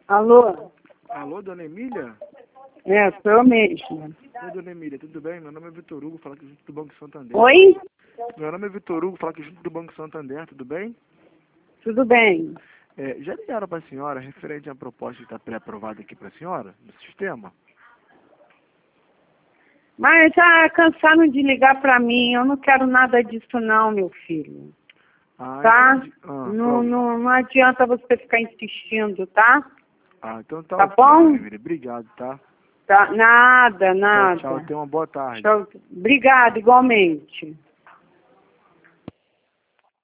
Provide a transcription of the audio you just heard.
Alô? Alô, dona Emília? É, sou eu mesma. Oi, dona Emília, tudo bem? Meu nome é Vitor Hugo, fala aqui junto do Banco Santander. Oi? Meu nome é Vitor Hugo, fala aqui junto do Banco Santander, tudo bem? Tudo bem? Já ligaram para a senhora referente à proposta que está pré-aprovada aqui para a senhora, no sistema? Mas já cansaram de ligar pra mim. Eu não quero nada disso não, meu filho. Tá? Não adianta você ficar insistindo, tá? Então tá, Tá ok, bom? dona Emília. Obrigado, tá? Tá, nada. Tchau, tchau. Tenha uma boa tarde. Tchau. Obrigada, igualmente.